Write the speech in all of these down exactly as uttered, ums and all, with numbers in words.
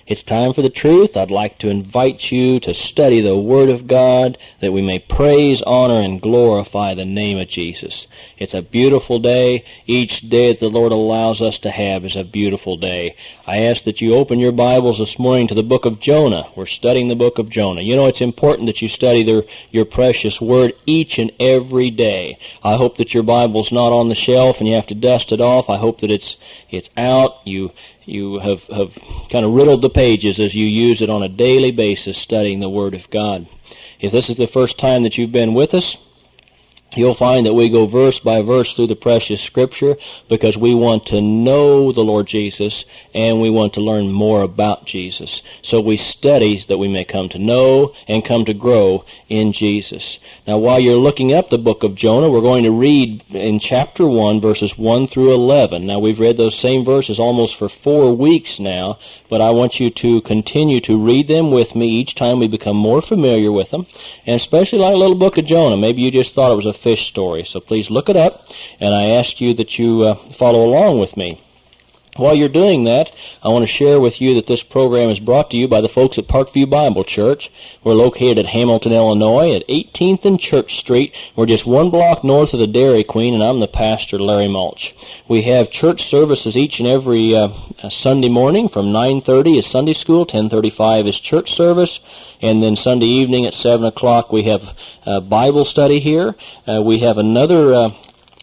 It's time for the truth. I'd like to invite you to study the Word of God that we may praise, honor, and glorify the name of Jesus. It's a beautiful day. Each day that the Lord allows us to have is a beautiful day. I ask that you open your Bibles this morning to the book of Jonah. We're studying the book of Jonah. You know, it's important that you study their, your precious Word each and every day. I hope that your Bible's not on the shelf and you have to dust it off. I hope that it's it's out. You You have, have kind of riddled the pages as you use it on a daily basis studying the Word of God. If this is the first time that you've been with us, you'll find that we go verse by verse through the precious Scripture because we want to know the Lord Jesus and we want to learn more about Jesus. So we study that we may come to know and come to grow in Jesus. Now, while you're looking up the book of Jonah, we're going to read in chapter one, verses one through eleven. Now, we've read those same verses almost for four weeks now, but I want you to continue to read them with me each time we become more familiar with them, and especially like a little book of Jonah. Maybe you just thought it was a fish story, so please look it up, and I ask you that you uh, follow along with me. While you're doing that, I want to share with you that this program is brought to you by the folks at Parkview Bible Church. We're located at Hamilton, Illinois, at eighteenth and Church Street. We're just one block north of the Dairy Queen, and I'm the pastor, Larry Mulch. We have church services each and every uh, Sunday morning from nine thirty is Sunday school, ten thirty-five is church service, and then Sunday evening at seven o'clock we have uh, Bible study here. Uh, we have another Uh,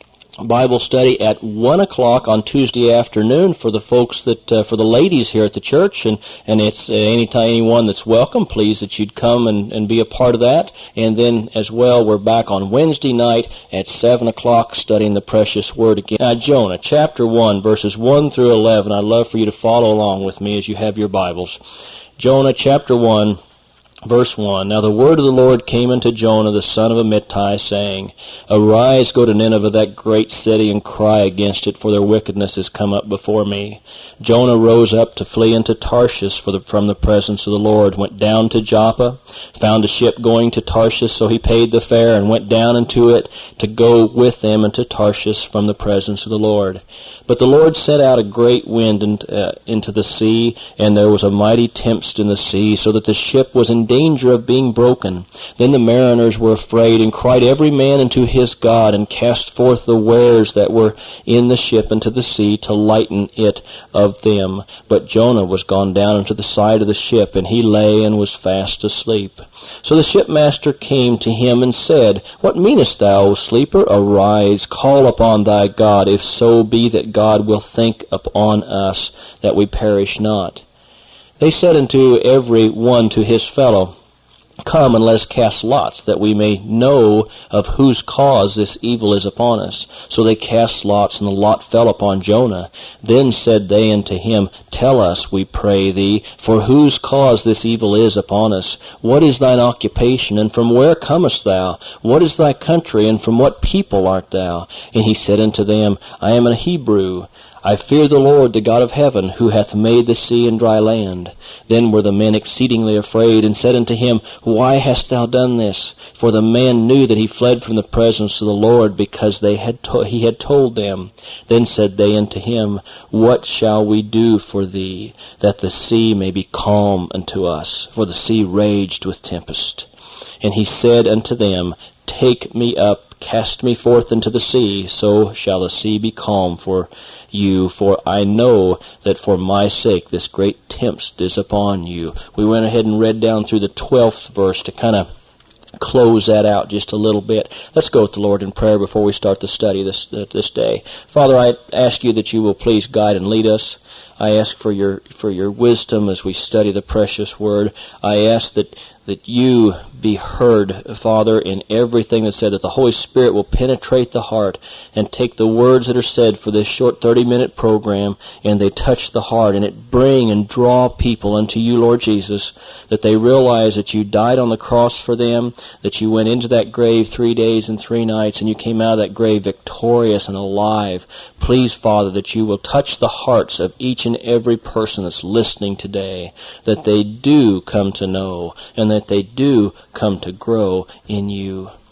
Bible study at one o'clock on Tuesday afternoon for the folks that, uh, for the ladies here at the church, and, and it's uh, anytime anyone that's welcome, please that you'd come and, and be a part of that. And then as well, we're back on Wednesday night at seven o'clock studying the precious Word again. Now, Jonah, chapter one, verses one through eleven. I'd love for you to follow along with me as you have your Bibles. Jonah, chapter one. Verse one, Now the word of the Lord came unto Jonah the son of Amittai, saying, Arise, go to Nineveh, that great city, and cry against it, for their wickedness is come up before me. Jonah rose up to flee into Tarshish for the, from the presence of the Lord, went down to Joppa, found a ship going to Tarshish, so he paid the fare, and went down into it to go with them into Tarshish from the presence of the Lord. But the Lord sent out a great wind in, uh, into the sea, and there was a mighty tempest in the sea, so that the ship was in danger of being broken. Then the mariners were afraid, and cried every man unto his God, and cast forth the wares that were in the ship into the sea, to lighten it of them. But Jonah was gone down into the side of the ship, and he lay and was fast asleep. So the shipmaster came to him and said, What meanest thou, O sleeper? Arise, call upon thy God, if so be that God will think upon us, that we perish not. They said unto every one to his fellow, Come, and let us cast lots, that we may know of whose cause this evil is upon us. So they cast lots, and the lot fell upon Jonah. Then said they unto him, Tell us, we pray thee, for whose cause this evil is upon us. What is thine occupation, and from where comest thou? What is thy country, and from what people art thou? And he said unto them, I am a Hebrew. I fear the Lord, the God of heaven, who hath made the sea and dry land. Then were the men exceedingly afraid, and said unto him, Why hast thou done this? For the man knew that he fled from the presence of the Lord, because they had to- he had told them. Then said they unto him, What shall we do for thee, that the sea may be calm unto us? For the sea raged with tempest. And he said unto them, Take me up, cast me forth into the sea, so shall the sea be calm for you, for I know that for my sake this great tempest is upon you. We went ahead and read down through the twelfth verse to kind of close that out just a little bit. Let's go with the Lord in prayer before we start the study this uh, this day. Father, I ask you that you will please guide and lead us. I ask for your for your wisdom as we study the precious Word. I ask that that you be heard, Father, in everything that's said, that the Holy Spirit will penetrate the heart and take the words that are said for this short thirty-minute program, and they touch the heart, and it bring and draw people unto you, Lord Jesus, that they realize that you died on the cross for them, that you went into that grave three days and three nights, and you came out of that grave victorious and alive. Please, Father, that you will touch the hearts of each and every person that's listening today, that they do come to know, and that they do come to grow in you.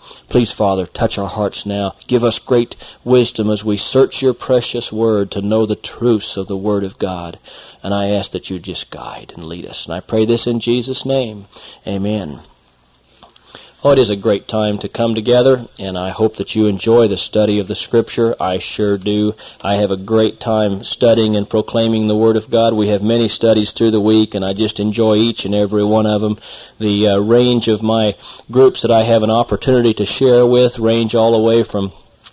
Please, Father, touch our hearts now. Give us great wisdom as we search your precious word to know the truths of the word of God. And I ask that you just guide and lead us. And I pray this in Jesus' name. Amen. Oh, it is a great time to come together, and I hope that you enjoy the study of the Scripture. I sure do. I have a great time studying and proclaiming the Word of God. We have many studies through the week, and I just enjoy each and every one of them. The uh, range of my groups that I have an opportunity to share with range all the way from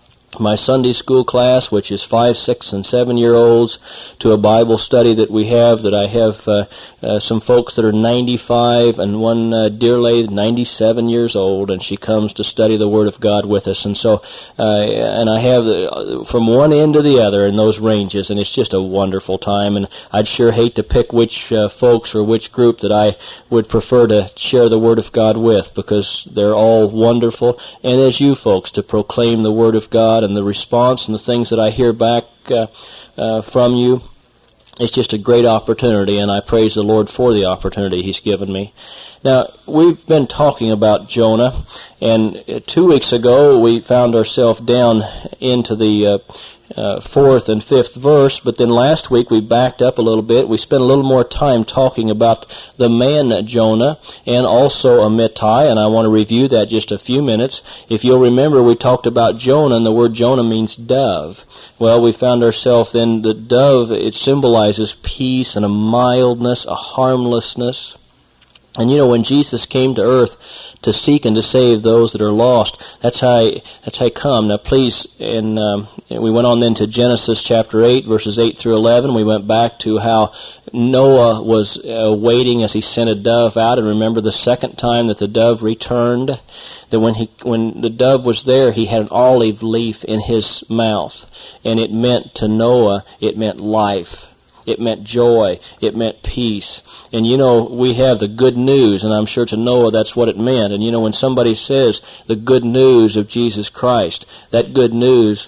my Sunday school class, which is five, six, and seven-year-olds, to a Bible study that we have, that I have uh, uh, some folks that are ninety-five, and one uh, dear lady, ninety-seven years old, and she comes to study the Word of God with us. And so, uh, and I have uh, from one end to the other in those ranges, and it's just a wonderful time. And I'd sure hate to pick which uh, folks or which group that I would prefer to share the Word of God with, because they're all wonderful. And as you folks, to proclaim the Word of God, and the response and the things that I hear back uh, uh, from you, it's just a great opportunity, and I praise the Lord for the opportunity He's given me. Now, we've been talking about Jonah, and two weeks ago we found ourselves down into the uh, uh, fourth and fifth verse, but then last week we backed up a little bit. We spent a little more time talking about the man Jonah and also Amittai, and I want to review that just a few minutes. If you'll remember, we talked about Jonah, and the word Jonah means dove. Well, we found ourselves then, the dove, it symbolizes peace and a mildness, a harmlessness. And you know, when Jesus came to earth to seek and to save those that are lost, that's how he, that's how he come. Now please, and um, we went on then to Genesis chapter eight, verses eight through eleven. We went back to how Noah was uh, waiting as he sent a dove out. And remember the second time that the dove returned, that when he when the dove was there, he had an olive leaf in his mouth. And it meant to Noah, it meant life. It meant joy. It meant peace. And you know, we have the good news, and I'm sure to Noah that's what it meant. And you know, when somebody says the good news of Jesus Christ, that good news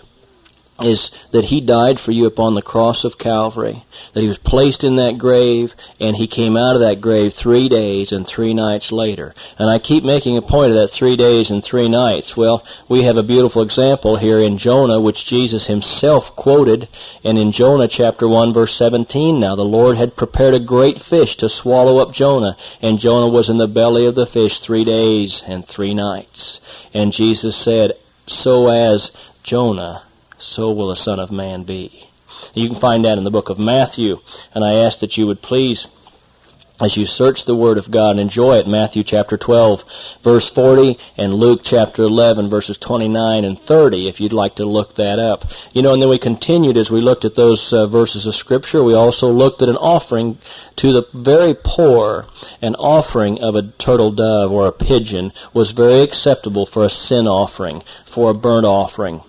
is that He died for you upon the cross of Calvary, that He was placed in that grave, and He came out of that grave three days and three nights later. And I keep making a point of that three days and three nights. Well, we have a beautiful example here in Jonah, which Jesus Himself quoted, and in Jonah chapter one, verse seventeen, now the Lord had prepared a great fish to swallow up Jonah, and Jonah was in the belly of the fish three days and three nights. And Jesus said, so as Jonah, so will the Son of Man be. You can find that in the book of Matthew, and I ask that you would please, as you search the Word of God, enjoy it. Matthew chapter twelve, verse forty, and Luke chapter eleven, verses twenty-nine and thirty, if you'd like to look that up. You know, and then we continued as we looked at those uh, verses of Scripture. We also looked at an offering to the very poor. An offering of a turtle dove or a pigeon was very acceptable for a sin offering, for a burnt offering.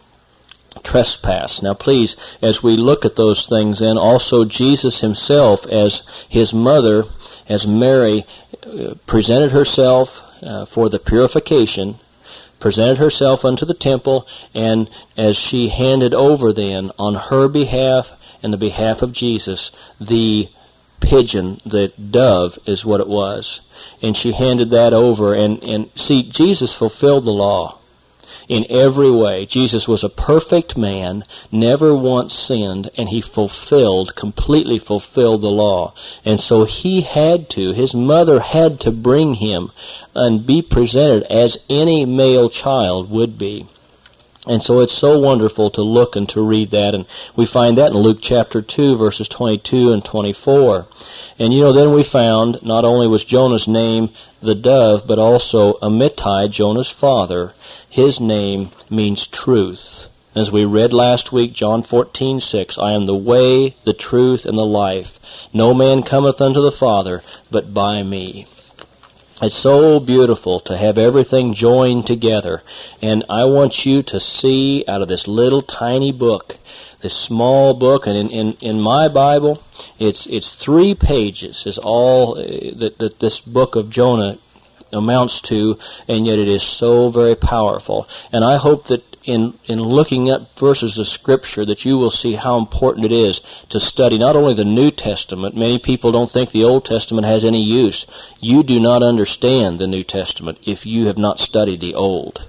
Trespass. Now please, as we look at those things, and also Jesus Himself as His mother, as Mary, uh, presented herself uh, for the purification, presented herself unto the temple, and as she handed over then on her behalf and the behalf of Jesus, the pigeon, the dove is what it was. And she handed that over, and, and see, Jesus fulfilled the law. In every way. Jesus was a perfect man, never once sinned, and He fulfilled, completely fulfilled the law. And so He had to, His mother had to bring Him and be presented as any male child would be. And so it's so wonderful to look and to read that, and we find that in Luke chapter two, verses twenty-two and twenty-four. And you know, then we found not only was Jonah's name the dove, but also Amittai, Jonah's father, his name means truth. As we read last week, John fourteen six, I am the way, the truth, and the life. No man cometh unto the Father but by me. It's so beautiful to have everything joined together. And I want you to see out of this little tiny book, this small book, and in, in, in my Bible, it's it's three pages is all that, that this book of Jonah amounts to, and yet it is so very powerful. And I hope that in in looking up verses of Scripture that you will see how important it is to study not only the New Testament. Many people don't think the Old Testament has any use. You do not understand the New Testament if you have not studied the Old.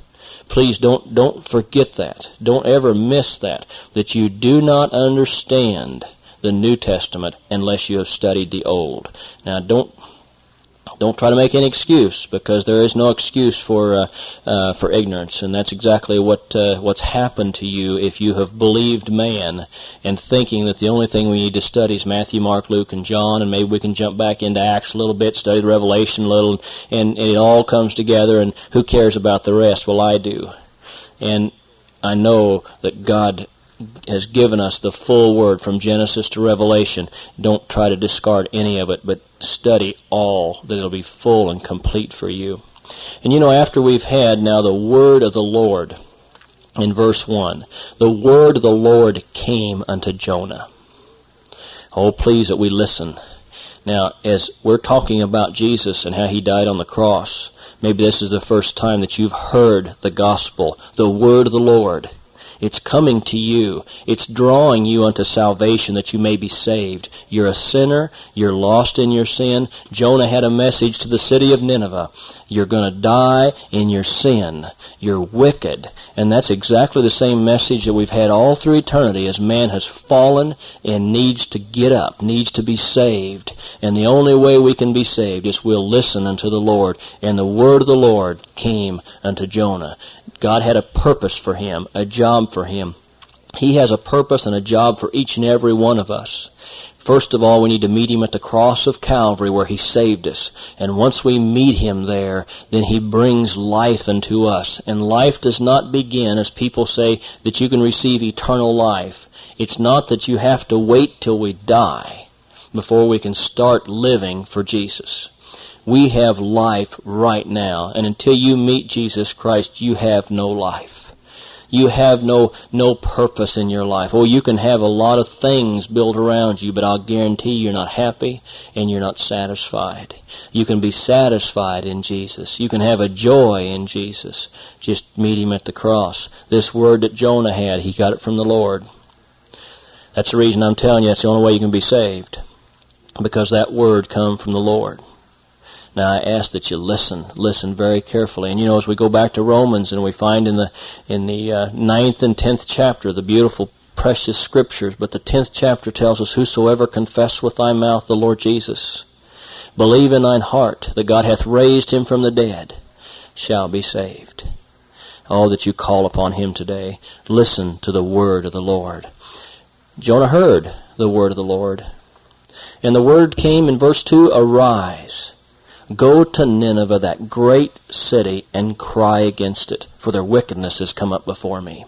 Please don't don't forget that. Don't ever miss that, that you do not understand the New Testament unless you have studied the Old. Now, don't don't try to make any excuse, because there is no excuse for uh, uh, for ignorance, and that's exactly what uh, what's happened to you if you have believed man and thinking that the only thing we need to study is Matthew, Mark, Luke, and John, and maybe we can jump back into Acts a little bit, study the Revelation a little, and, and it all comes together, and who cares about the rest? Well, I do. And I know that God has given us the full Word from Genesis to Revelation. Don't try to discard any of it, but study all, that it'll be full and complete for you. And you know, after we've had now the Word of the Lord in verse one, the Word of the Lord came unto Jonah. Oh, please that we listen. Now, as we're talking about Jesus and how He died on the cross, maybe this is the first time that you've heard the gospel, the Word of the Lord. It's coming to you. It's drawing you unto salvation that you may be saved. You're a sinner. You're lost in your sin. Jonah had a message to the city of Nineveh. You're going to die in your sin. You're wicked. And that's exactly the same message that we've had all through eternity, as man has fallen and needs to get up, needs to be saved. And the only way we can be saved is we'll listen unto the Lord. And the word of the Lord came unto Jonah. God had a purpose for him, a job for him. He has a purpose and a job for each and every one of us. First of all, we need to meet Him at the cross of Calvary where He saved us. And once we meet Him there, then He brings life unto us. And life does not begin, as people say, that you can receive eternal life. It's not that you have to wait till we die before we can start living for Jesus. We have life right now, and until you meet Jesus Christ, you have no life. You have no no purpose in your life. Oh, you can have a lot of things built around you, but I'll guarantee you're not happy and you're not satisfied. You can be satisfied in Jesus. You can have a joy in Jesus. Just meet Him at the cross. This word that Jonah had, he got it from the Lord. That's the reason I'm telling you that's the only way you can be saved, because that word come from the Lord. Now, I ask that you listen, listen very carefully. And you know, as we go back to Romans and we find in the in the uh, ninth and tenth chapter the beautiful, precious scriptures, but the tenth chapter tells us, whosoever confess with thy mouth the Lord Jesus, believe in thine heart that God hath raised Him from the dead, shall be saved. Oh, that you call upon Him today. Listen to the word of the Lord. Jonah heard the word of the Lord. And the word came in verse two, arise. Go to Nineveh, that great city, and cry against it, for their wickedness has come up before me.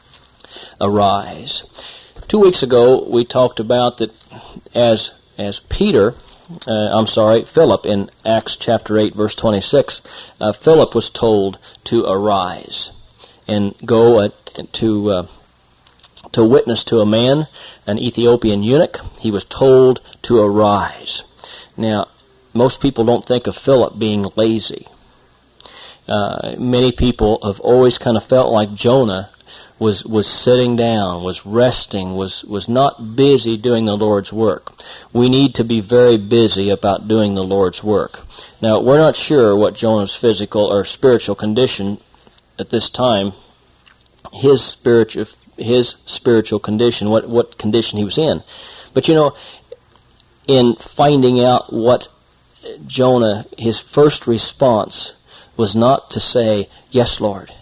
Arise. Two weeks ago, we talked about that as as Peter, uh, I'm sorry, Philip, in Acts chapter eight, verse twenty-six, uh, Philip was told to arise and go uh, to uh, to witness to a man, an Ethiopian eunuch. He was told to arise. Now, most people don't think of Philip being lazy. Uh, many people have always kind of felt like Jonah was was sitting down, was resting, was was not busy doing the Lord's work. We need to be very busy about doing the Lord's work. Now, we're not sure what Jonah's physical or spiritual condition at this time, his spiritual his spiritual condition, what what condition he was in. But you know, in finding out what Jonah, his first response was not to say, yes, Lord.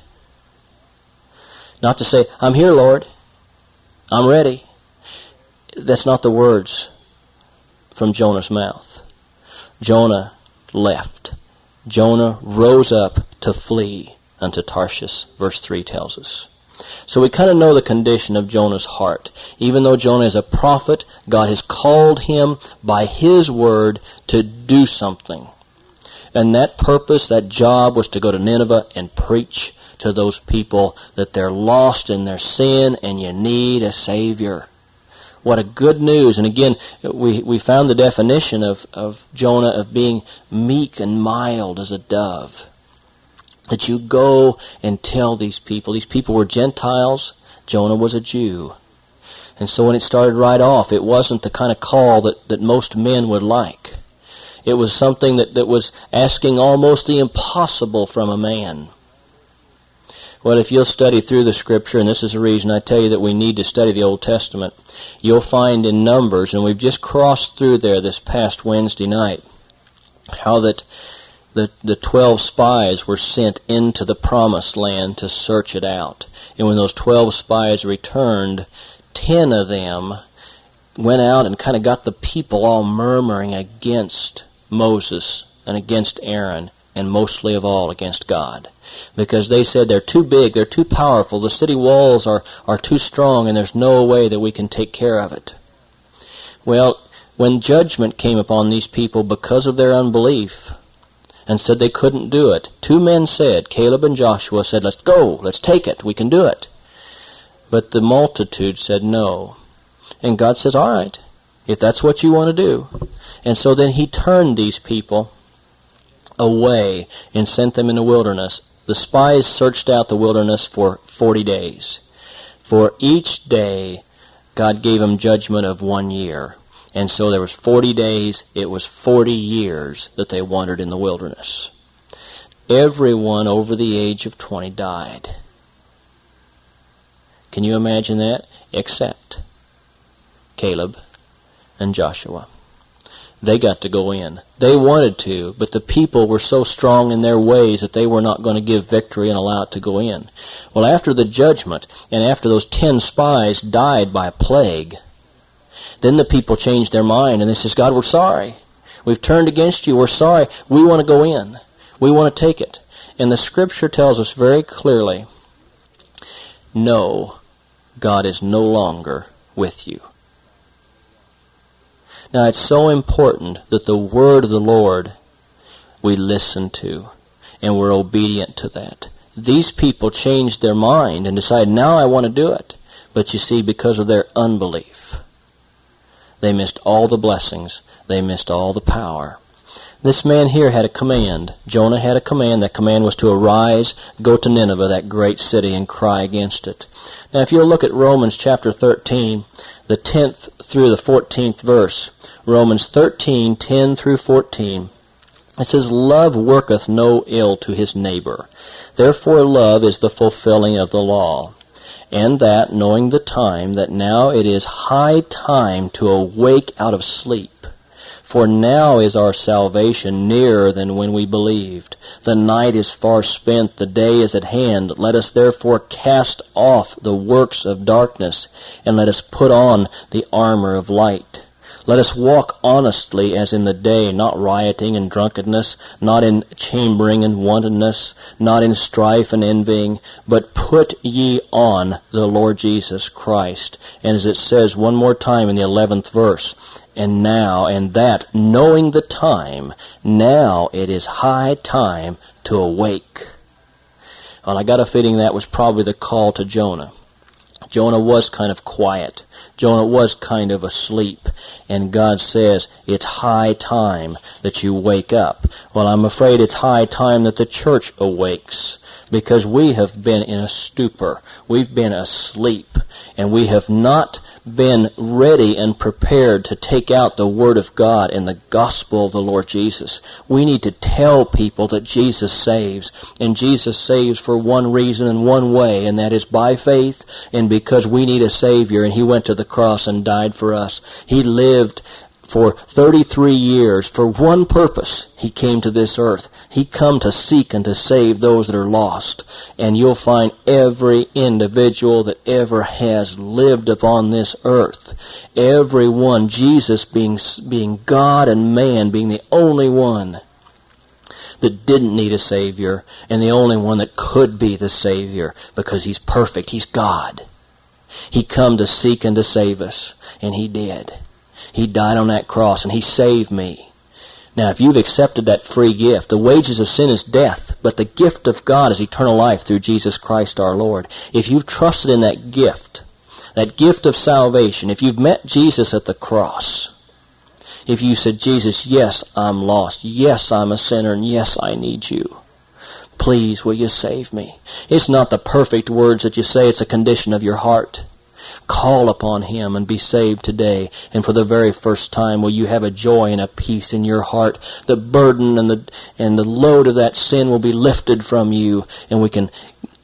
Not to say, I'm here, Lord. I'm ready. That's not the words from Jonah's mouth. Jonah left. Jonah rose up to flee unto Tarshish, verse three tells us. So we kind of know the condition of Jonah's heart. Even though Jonah is a prophet, God has called him by His word to do something. And that purpose, that job, was to go to Nineveh and preach to those people that they're lost in their sin and you need a Savior. What a good news. And again, we, we found the definition of, of Jonah of being meek and mild as a dove. That you go and tell these people. These people were Gentiles. Jonah was a Jew. And so when it started right off, it wasn't the kind of call that, that most men would like. It was something that, that was asking almost the impossible from a man. Well, if you'll study through the Scripture, and this is the reason I tell you that we need to study the Old Testament, you'll find in Numbers, and we've just crossed through there this past Wednesday night, how that the the twelve spies were sent into the Promised Land to search it out. And when those twelve spies returned, ten of them went out and kind of got the people all murmuring against Moses and against Aaron, and mostly of all against God. Because they said they're too big, they're too powerful, the city walls are, are too strong, and there's no way that we can take care of it. Well, when judgment came upon these people because of their unbelief, and said they couldn't do it, two men said, Caleb and Joshua said, let's go, let's take it, we can do it. But the multitude said no. And God says, all right, if that's what you want to do. And so then he turned these people away and sent them in the wilderness. The spies searched out the wilderness for forty days. For each day, God gave them judgment of one year. And so there was forty days, it was forty years that they wandered in the wilderness. Everyone over the age of twenty died. Can you imagine that? Except Caleb and Joshua. They got to go in. They wanted to, but the people were so strong in their ways that they were not going to give victory and allow it to go in. Well, after the judgment, and after those ten spies died by a plague, then the people changed their mind, and they says, God, we're sorry. We've turned against you. We're sorry. We want to go in. We want to take it. And the Scripture tells us very clearly, no, God is no longer with you. Now, it's so important that the word of the Lord we listen to, and we're obedient to that. These people changed their mind and decided, now I want to do it. But you see, because of their unbelief, they missed all the blessings. They missed all the power. This man here had a command. Jonah had a command. That command was to arise, go to Nineveh, that great city, and cry against it. Now, if you'll look at Romans chapter thirteen, the tenth through the fourteenth verse, Romans thirteen, ten through fourteen, it says, love worketh no ill to his neighbor. Therefore love is the fulfilling of the law. And that, knowing the time, that now it is high time to awake out of sleep. For now is our salvation nearer than when we believed. The night is far spent, the day is at hand. Let us therefore cast off the works of darkness, and let us put on the armor of light. Let us walk honestly as in the day, not rioting and drunkenness, not in chambering and wantonness, not in strife and envying, but put ye on the Lord Jesus Christ. And as it says one more time in the eleventh verse, and now, and that, knowing the time, now it is high time to awake. Well, I got a feeling that was probably the call to Jonah. Jonah was kind of quiet. Jonah was kind of asleep. And God says, it's high time that you wake up. Well, I'm afraid it's high time that the church awakes, because we have been in a stupor. We've been asleep, and we have not been ready and prepared to take out the Word of God and the gospel of the Lord Jesus. We need to tell people that Jesus saves, and Jesus saves for one reason and one way, and that is by faith, and because we need a Savior, and He went to the cross and died for us. He lived for thirty-three years for one purpose. He came to this earth. He come to seek and to save those that are lost. And you'll find every individual that ever has lived upon this earth, every one, Jesus being, being God and man, being the only one that didn't need a Savior, and the only one that could be the Savior, because He's perfect. He's God. He come to seek and to save us, and He did. He died on that cross, and He saved me. Now, if you've accepted that free gift, the wages of sin is death, but the gift of God is eternal life through Jesus Christ our Lord. If you've trusted in that gift, that gift of salvation, if you've met Jesus at the cross, if you said, Jesus, yes, I'm lost, yes, I'm a sinner, and yes, I need you, please, will you save me? It's not the perfect words that you say, it's a condition of your heart. Call upon Him and be saved today. And for the very first time, will you have a joy and a peace in your heart? The burden and the and the load of that sin will be lifted from you, and we can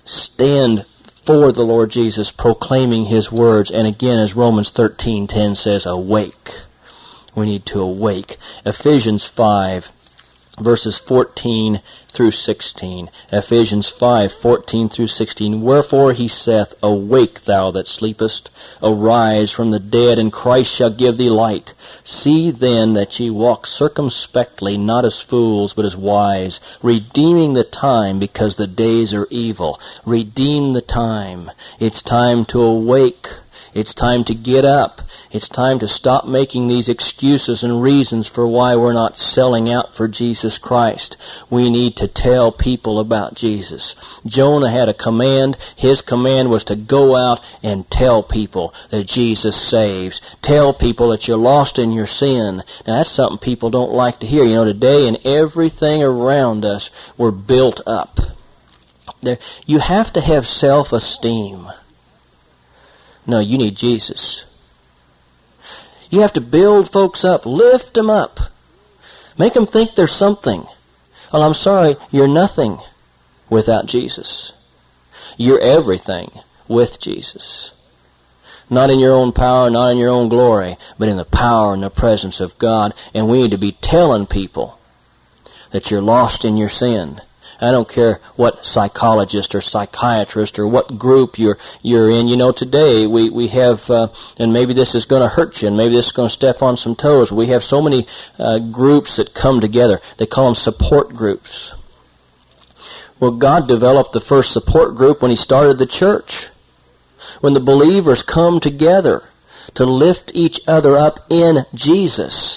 stand for the Lord Jesus, proclaiming His words. And again, as Romans thirteen ten says, awake. We need to awake. Ephesians five, verses fourteen through sixteen. Ephesians five, fourteen through sixteen. Wherefore he saith, awake thou that sleepest, arise from the dead, and Christ shall give thee light. See then that ye walk circumspectly, not as fools, but as wise, redeeming the time, because the days are evil. Redeem the time. It's time to awake. It's time to get up. It's time to stop making these excuses and reasons for why we're not selling out for Jesus Christ. We need to tell people about Jesus. Jonah had a command. His command was to go out and tell people that Jesus saves. Tell people that you're lost in your sin. Now that's something people don't like to hear. You know, today in everything around us, we're built up. There, you have to have self-esteem. No, you need Jesus. You have to build folks up, lift them up, make them think they're something. Well, I'm sorry, you're nothing without Jesus. You're everything with Jesus. Not in your own power, not in your own glory, but in the power and the presence of God. And we need to be telling people that you're lost in your sin. I don't care what psychologist or psychiatrist or what group you're you're in. You know, today we we have, uh, and maybe this is going to hurt you, and maybe this is going to step on some toes. We have so many uh, groups that come together. They call them support groups. Well, God developed the first support group when He started the church, when the believers come together to lift each other up in Jesus.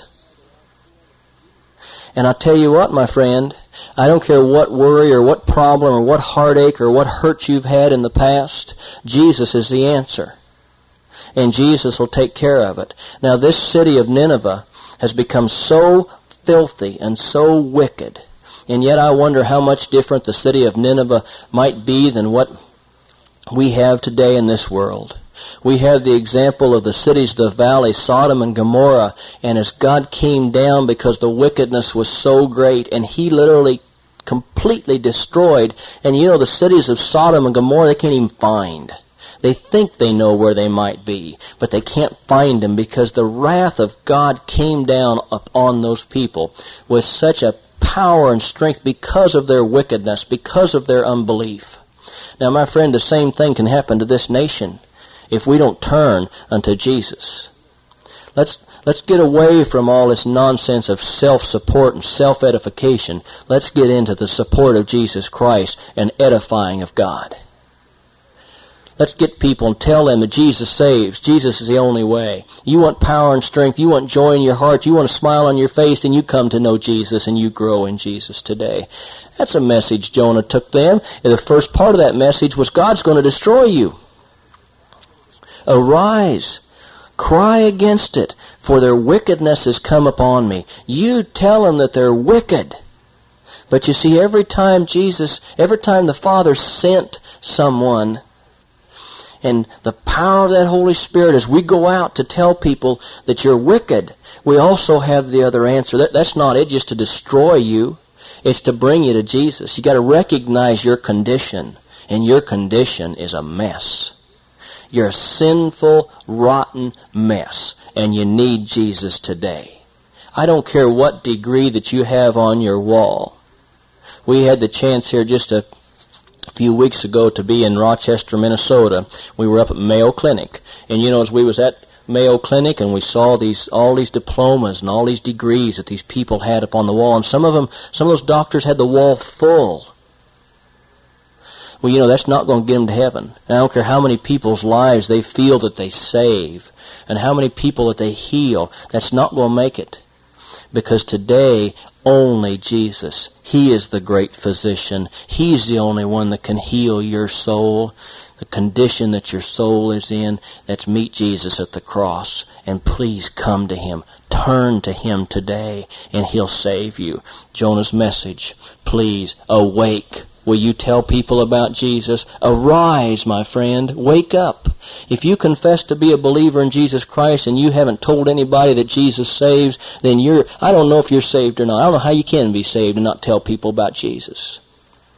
And I tell you what, my friend, I don't care what worry or what problem or what heartache or what hurt you've had in the past, Jesus is the answer. And Jesus will take care of it. Now, this city of Nineveh has become so filthy and so wicked, and yet I wonder how much different the city of Nineveh might be than what we have today in this world. We have the example of the cities of the valley, Sodom and Gomorrah, and as God came down because the wickedness was so great, and He literally completely destroyed, and you know, the cities of Sodom and Gomorrah, they can't even find. They think they know where they might be, but they can't find them because the wrath of God came down upon those people with such a power and strength because of their wickedness, because of their unbelief. Now, my friend, the same thing can happen to this nation if we don't turn unto Jesus. Let's let's get away from all this nonsense of self-support and self-edification. Let's get into the support of Jesus Christ and edifying of God. Let's get people and tell them that Jesus saves. Jesus is the only way. You want power and strength. You want joy in your heart. You want a smile on your face, and you come to know Jesus and you grow in Jesus today. That's a message Jonah took them. And the first part of that message was God's going to destroy you. Arise, cry against it, for their wickedness has come upon me. You tell them that they're wicked. But you see, every time Jesus, every time the Father sent someone, and the power of that Holy Spirit, as we go out to tell people that you're wicked, we also have the other answer. That, that's not it just to destroy you. It's to bring you to Jesus. You got to recognize your condition, and your condition is a mess. You're a sinful, rotten mess, and you need Jesus today. I don't care what degree that you have on your wall. We had the chance here just a few weeks ago to be in Rochester, Minnesota. We were up at Mayo Clinic, and you know, as we was at Mayo Clinic and we saw these all these diplomas and all these degrees that these people had up on the wall, and some of them, some of those doctors had the wall full. Well, you know, that's not going to get them to heaven. And I don't care how many people's lives they feel that they save and how many people that they heal. That's not going to make it. Because today, only Jesus. He is the great physician. He's the only one that can heal your soul. The condition that your soul is in, that's meet Jesus at the cross. And please come to Him. Turn to Him today, and He'll save you. Jonah's message, please awake. Will you tell people about Jesus? Arise, my friend. Wake up. If you confess to be a believer in Jesus Christ and you haven't told anybody that Jesus saves, then you're, I don't know if you're saved or not. I don't know how you can be saved and not tell people about Jesus.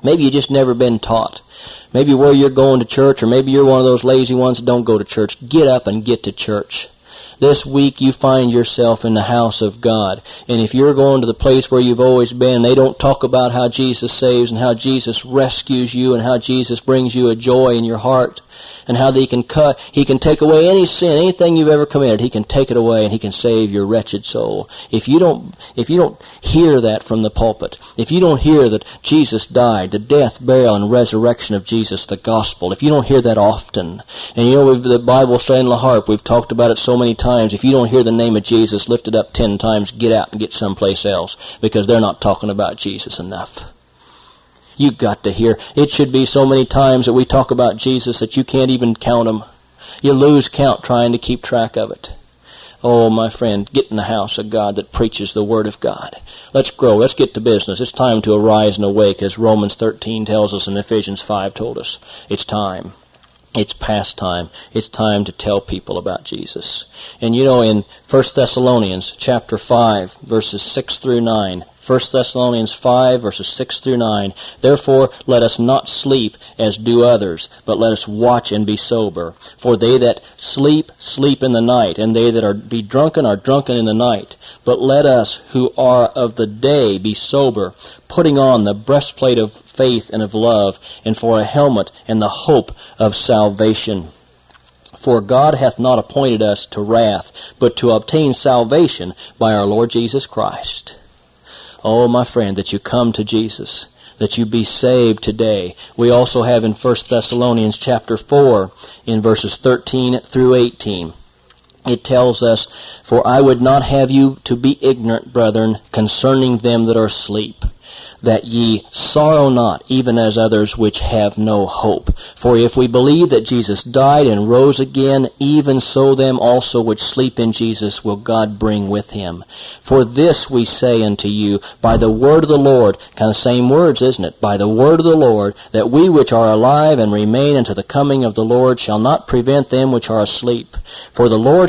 Maybe you've just never been taught. Maybe where you're going to church, or maybe you're one of those lazy ones that don't go to church. Get up and get to church. This week you find yourself in the house of God. And if you're going to the place where you've always been, they don't talk about how Jesus saves and how Jesus rescues you and how Jesus brings you a joy in your heart and how he can cut, he can take away any sin, anything you've ever committed, he can take it away and he can save your wretched soul. If you don't, if you don't hear that from the pulpit, if you don't hear that Jesus died, the death, burial, and resurrection of Jesus, the gospel, if you don't hear that often, and you know we've, the Bible saying in the harp, we've talked about it so many times, if you don't hear the name of Jesus lifted up ten times, get out and get someplace else, because they're not talking about Jesus enough. You've got to hear. It should be so many times that we talk about Jesus that you can't even count them. You lose count trying to keep track of it. Oh, my friend, get in the house of God that preaches the Word of God. Let's grow. Let's get to business. It's time to arise and awake, as Romans thirteen tells us and Ephesians five told us. It's time. It's past time. It's time to tell people about Jesus. And you know, in First Thessalonians chapter five, verses six through nine, First Thessalonians five, verses six through nine, therefore let us not sleep as do others, but let us watch and be sober. For they that sleep, sleep in the night, and they that are be drunken are drunken in the night. But let us who are of the day be sober, putting on the breastplate of faith and of love, and for a helmet and the hope of salvation. For God hath not appointed us to wrath, but to obtain salvation by our Lord Jesus Christ. Oh, my friend, that you come to Jesus, that you be saved today. We also have in First Thessalonians chapter four, in verses thirteen through eighteen, it tells us, for I would not have you to be ignorant, brethren, concerning them that are asleep, that ye sorrow not, even as others which have no hope. For if we believe that Jesus died and rose again, even so them also which sleep in Jesus will God bring with him. For this we say unto you, by the word of the Lord, kind of same words, isn't it? By the word of the Lord, that we which are alive and remain unto the coming of the Lord shall not prevent them which are asleep. For the Lord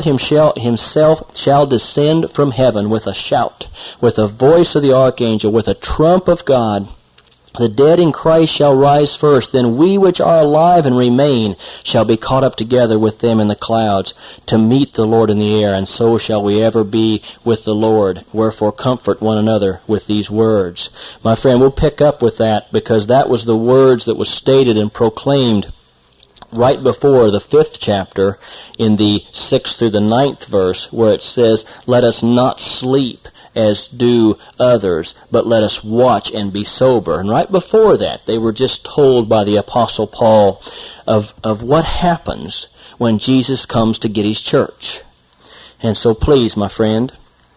himself shall descend from heaven with a shout, with the voice of the archangel, with a trump of God. The dead in Christ shall rise first, then we which are alive and remain shall be caught up together with them in the clouds to meet the Lord in the air, and so shall we ever be with the Lord. Wherefore comfort one another with these words. My friend, we'll pick up with that, because that was the words that was stated and proclaimed right before the fifth chapter in the sixth through the ninth verse, where it says, let us not sleep as do others, but let us watch and be sober. And right before that, they were just told by the Apostle Paul of, of what happens when Jesus comes to get his church. And so please, my friend,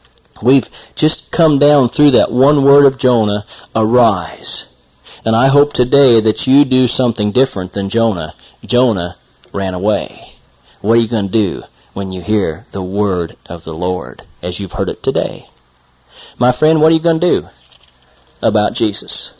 we've just come down through that one word of Jonah, arise. And I hope today that you do something different than Jonah. Jonah ran away. What are you going to do when you hear the word of the Lord as you've heard it today? My friend, what are you going to do about Jesus?